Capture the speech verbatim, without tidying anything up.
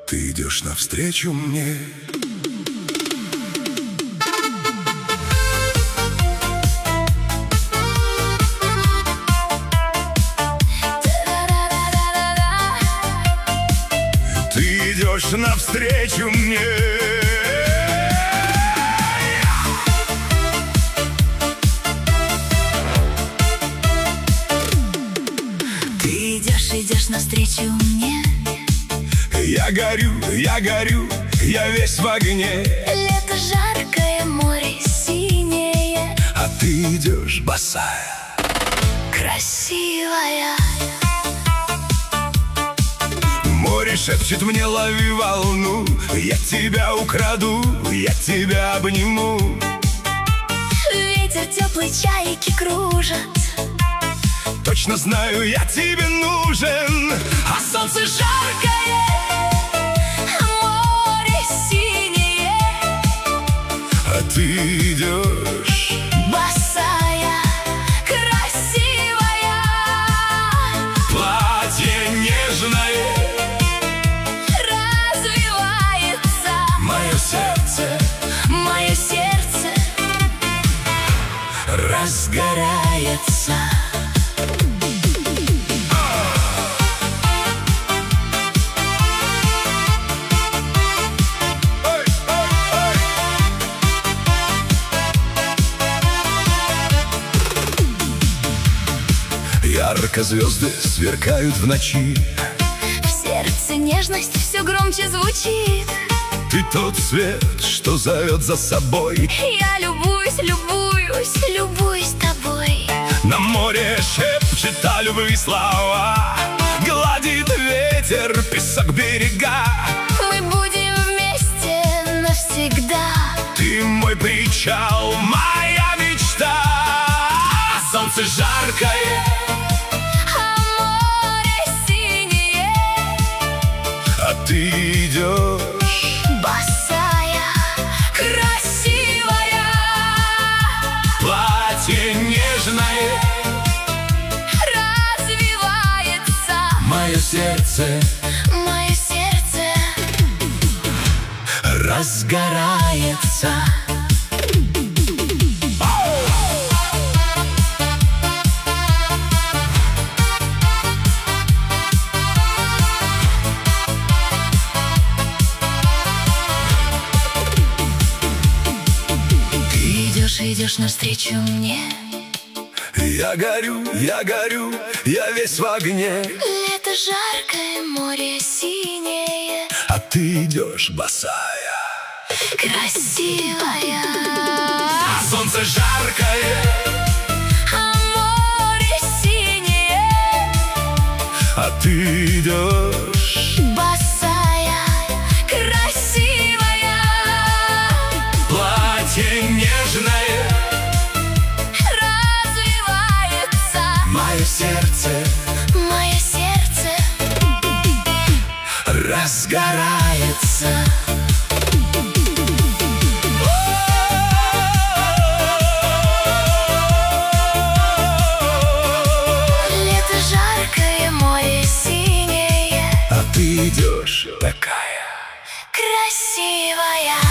ты идешь навстречу мне. Ты идешь навстречу мне. Ты идешь, идешь навстречу мне. Я горю, я горю, я весь в огне. Лето жаркое, море синее, А ты идешь босая, красивая. море шепчет мне: лови волну. Я тебя украду, я тебя обниму. Ветер теплый, чайки кружат. Точно знаю, я тебе нужен. А солнце жаркое, море синее, А ты идешь босая, красивая. платье нежное, Развивается мое сердце мое сердце, разгорается. Ярко звезды сверкают в ночи. В сердце нежность все громче звучит. Ты тот свет, что зовет за собой. Я любуюсь, любуюсь, любуюсь тобой. На море шепчет о любви слова. Гладит ветер песок берега. Мы будем вместе навсегда. Ты мой причал, моя мечта. А солнце жаркое, А море синее, а ты идешь босая, красивая. платье нежное, Развивается мое сердце мое сердце, разгорается. Идешь, идешь навстречу мне. Я горю, я горю, я весь в огне. Лето жаркое, море синее, А ты идешь босая, красивая. а солнце жаркое, А море синее, а ты идешь босая, красивая. платье нежное, Развивается мое сердце мое сердце, разгорается. лето жаркое, море синее, А ты идешь такая красивая.